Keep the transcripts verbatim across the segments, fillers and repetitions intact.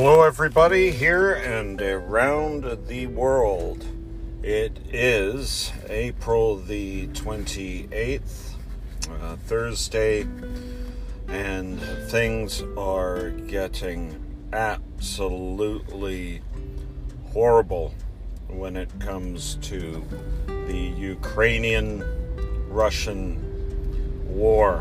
Hello everybody here and around the world. It is April the twenty-eighth, uh, Thursday, and things are getting absolutely horrible when it comes to the Ukrainian-Russian war.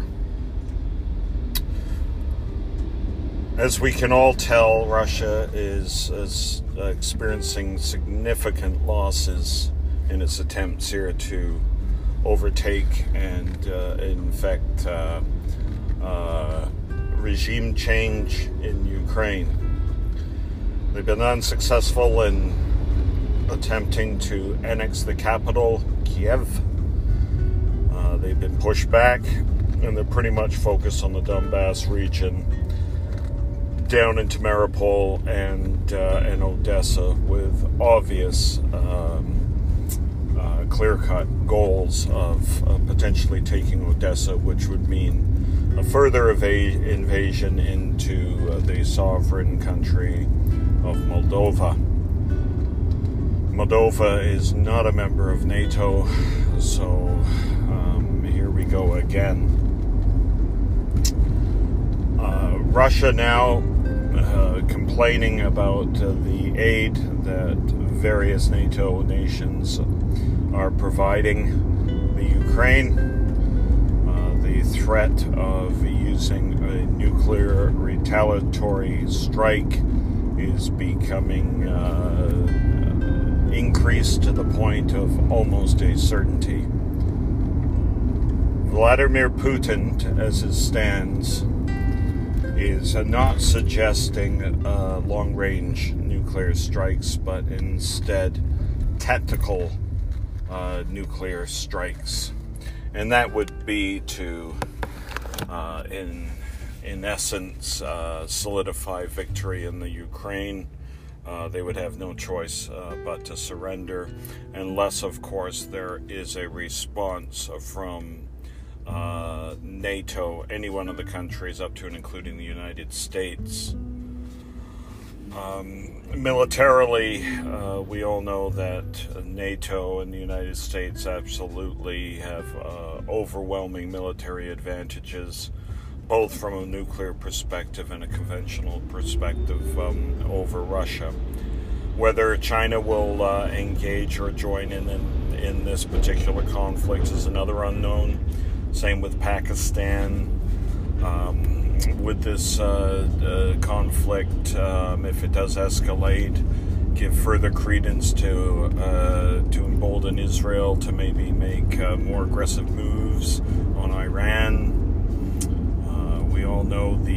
As we can all tell, Russia is, is uh, experiencing significant losses in its attempts here to overtake and, uh, in fact, uh, uh, regime change in Ukraine. They've been unsuccessful in attempting to annex the capital, Kiev. Uh, they've been pushed back, and they're pretty much focused on the Donbass region, down into Mariupol and uh, and Odessa, with obvious um, uh, clear-cut goals of uh, potentially taking Odessa, which would mean a further eva- invasion into uh, the sovereign country of Moldova. Moldova is not a member of NATO, so um, here we go again. Uh, Russia now Uh, complaining about uh, the aid that various NATO nations are providing the Ukraine. Uh, the threat of using a nuclear retaliatory strike is becoming uh, increased to the point of almost a certainty. Vladimir Putin, as it stands, is not suggesting uh, long-range nuclear strikes, but instead tactical uh, nuclear strikes, and that would be to, uh, in in essence, uh, solidify victory in the Ukraine. Uh, they would have no choice uh, but to surrender, unless, of course, there is a response from Uh, NATO, any one of the countries up to and including the United States. Um, militarily, uh, we all know that NATO and the United States absolutely have uh, overwhelming military advantages, both from a nuclear perspective and a conventional perspective, um, over Russia. Whether China will uh, engage or join in, in in this particular conflict is another unknown. Same with Pakistan. Um, with this uh, uh, conflict, um, if it does escalate, give further credence to uh, to embolden Israel to maybe make uh, more aggressive moves on Iran. Uh, we all know the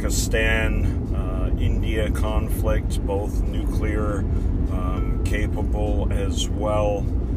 Pakistan-India uh, conflict, both nuclear um, capable as well.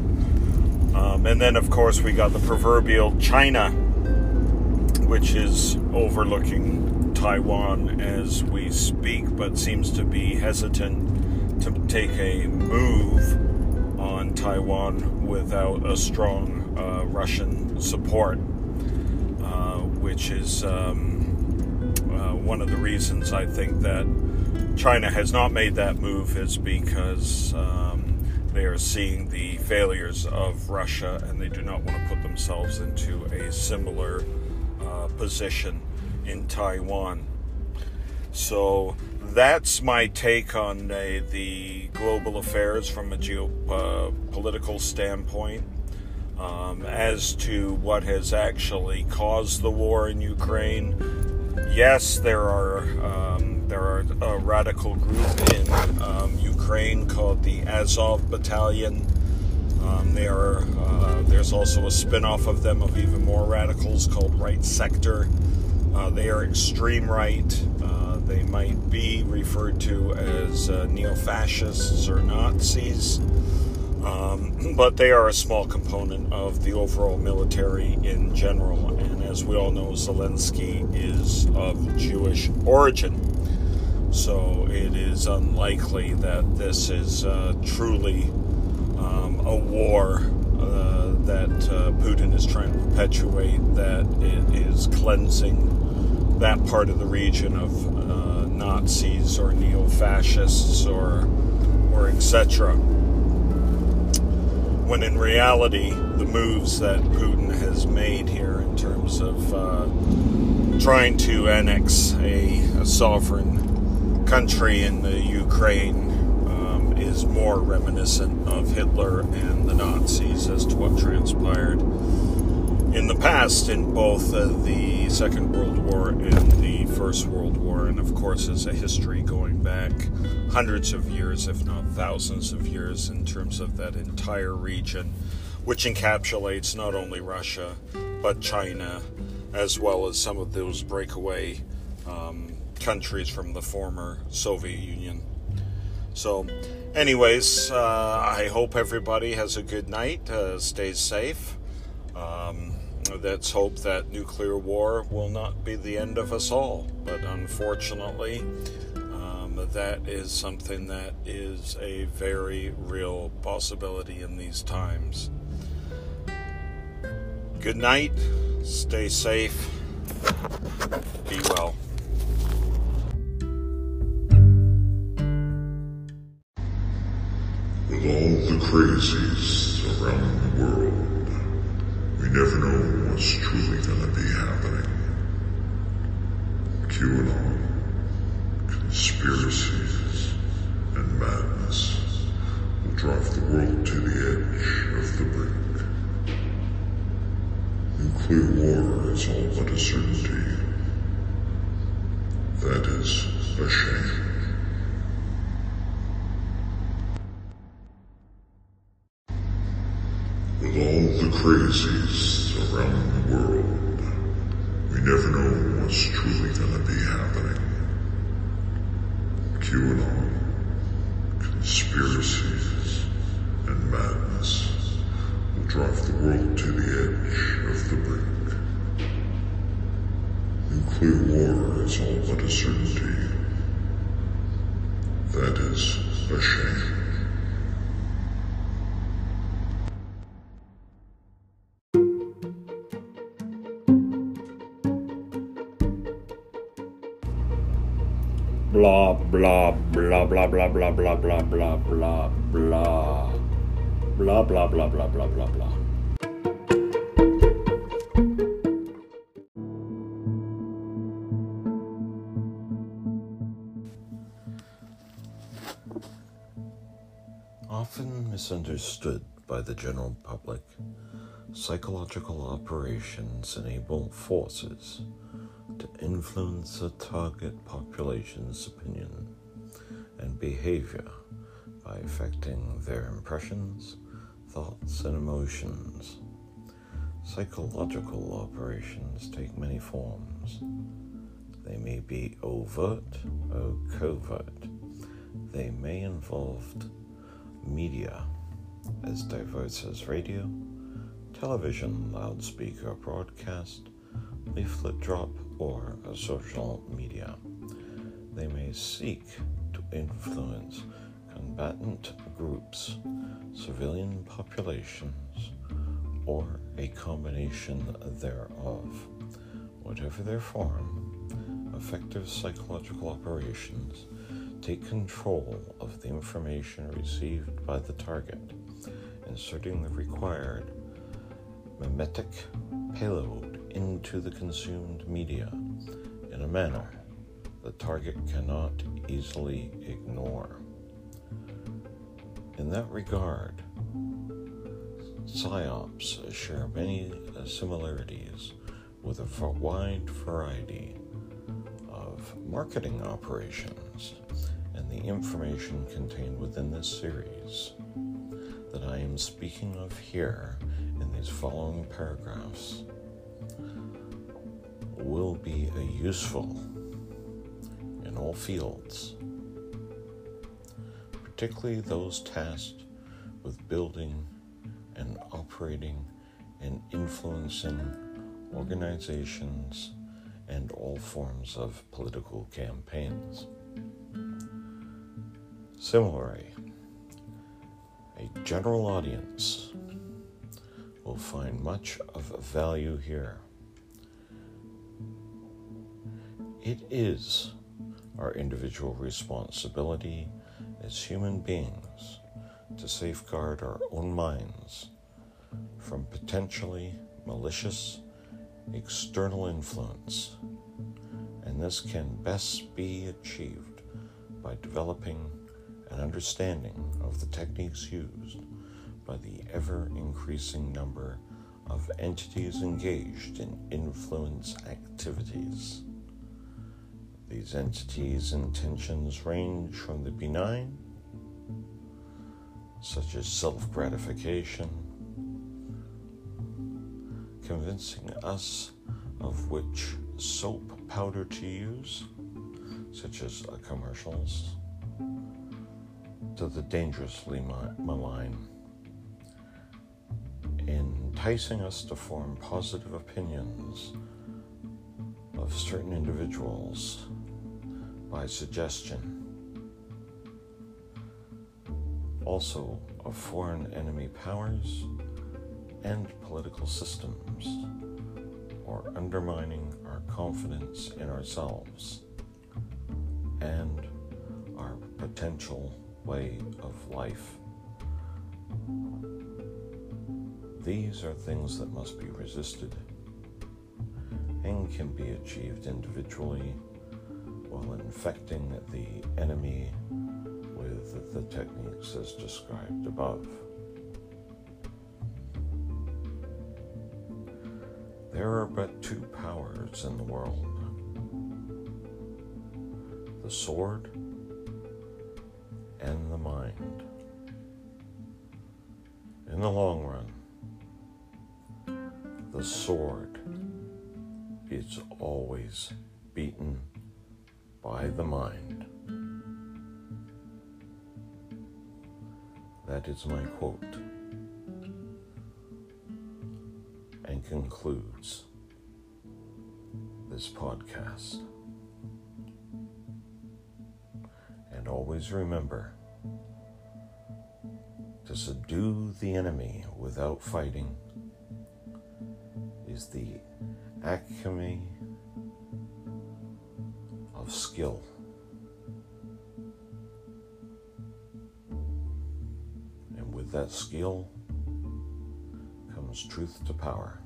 Um, and then, of course, we got the proverbial China, which is overlooking Taiwan as we speak, but seems to be hesitant to take a move on Taiwan without a strong uh, Russian support, uh, which is um, uh, one of the reasons I think that China has not made that move, is because Um, they are seeing the failures of Russia, and they do not want to put themselves into a similar uh, position in Taiwan. So that's my take on uh, the global affairs from a geopolitical standpoint. Um, as to what has actually caused the war in Ukraine, yes, there are um, there are a radical group in um, Ukraine called the Azov Battalion. Um, they are, uh, there's also a spin-off of them of even more radicals called Right Sector. Uh, they are extreme right. Uh, they might be referred to as uh, neo-fascists or Nazis. Um, but they are a small component of the overall military in general. And as we all know, Zelensky is of Jewish origin. So it is unlikely that this is uh, truly um, a war uh, that uh, Putin is trying to perpetuate, that it is cleansing that part of the region of uh, Nazis or neo-fascists or or et cetera. When in reality, the moves that Putin has made here in terms of uh, trying to annex a, a sovereign country in the Ukraine um, is more reminiscent of Hitler and the Nazis as to what transpired in the past in both uh, the Second World War and the First World War, and of course is a history going back hundreds of years, if not thousands of years, in terms of that entire region, which encapsulates not only Russia, but China, as well as some of those breakaway um, countries from the former Soviet Union. So, anyways, uh, I hope everybody has a good night, uh, stays safe. Um, let's hope that nuclear war will not be the end of us all, but unfortunately, um, that is something that is a very real possibility in these times. Good night, stay safe, be well. With all the crazies around the world, we never know what's truly gonna be happening. QAnon, conspiracies, and madness will drive the world to the edge of the brink. Nuclear war is all but a certainty. That is a shame. With all the crazies around the world, we never know what's truly gonna be happening. QAnon, conspiracies, and madness will drive the world to the edge of the brink. Nuclear war is all but a certainty. That is a shame. Blah, blah, blah, blah, blah, blah, blah, blah, blah, blah, blah. Blah, blah, blah, blah, blah, blah, blah. Often misunderstood by the general public, psychological operations enable forces to influence a target population's opinion and behavior by affecting their impressions, thoughts, and emotions. Psychological operations take many forms. They may be overt or covert. They may involve media as diverse as radio, television, loudspeaker broadcast, leaflet drop, or a social media. They may seek to influence combatant groups, civilian populations, or a combination thereof. Whatever their form, effective psychological operations take control of the information received by the target, inserting the required mimetic payload into the consumed media in a manner the target cannot easily ignore. In that regard, PSYOPs share many similarities with a wide variety of marketing operations, and the information contained within this series that I am speaking of here in these following paragraphs will be a useful in all fields, particularly those tasked with building and operating and influencing organizations and all forms of political campaigns. Similarly, a general audience will find much of value here. It is our individual responsibility as human beings to safeguard our own minds from potentially malicious external influence, and this can best be achieved by developing an understanding of the techniques used by the ever-increasing number of entities engaged in influence activities. These entities' intentions range from the benign, such as self-gratification, convincing us of which soap powder to use, such as uh, commercials, to the dangerously malign, enticing us to form positive opinions of certain individuals by suggestion, also of foreign enemy powers and political systems, or undermining our confidence in ourselves and our potential way of life. These are things that must be resisted and can be achieved individually while infecting the enemy with the techniques as described above. There are but two powers in the world: the sword and the mind. In the long run, the sword is always beaten by the mind. That is my quote, and concludes this podcast. And always remember to subdue the enemy without fighting is the acme of skill. And with that skill comes truth to power.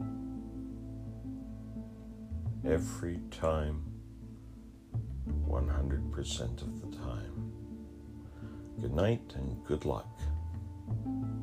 Every time, one hundred percent of the time. Good night and good luck.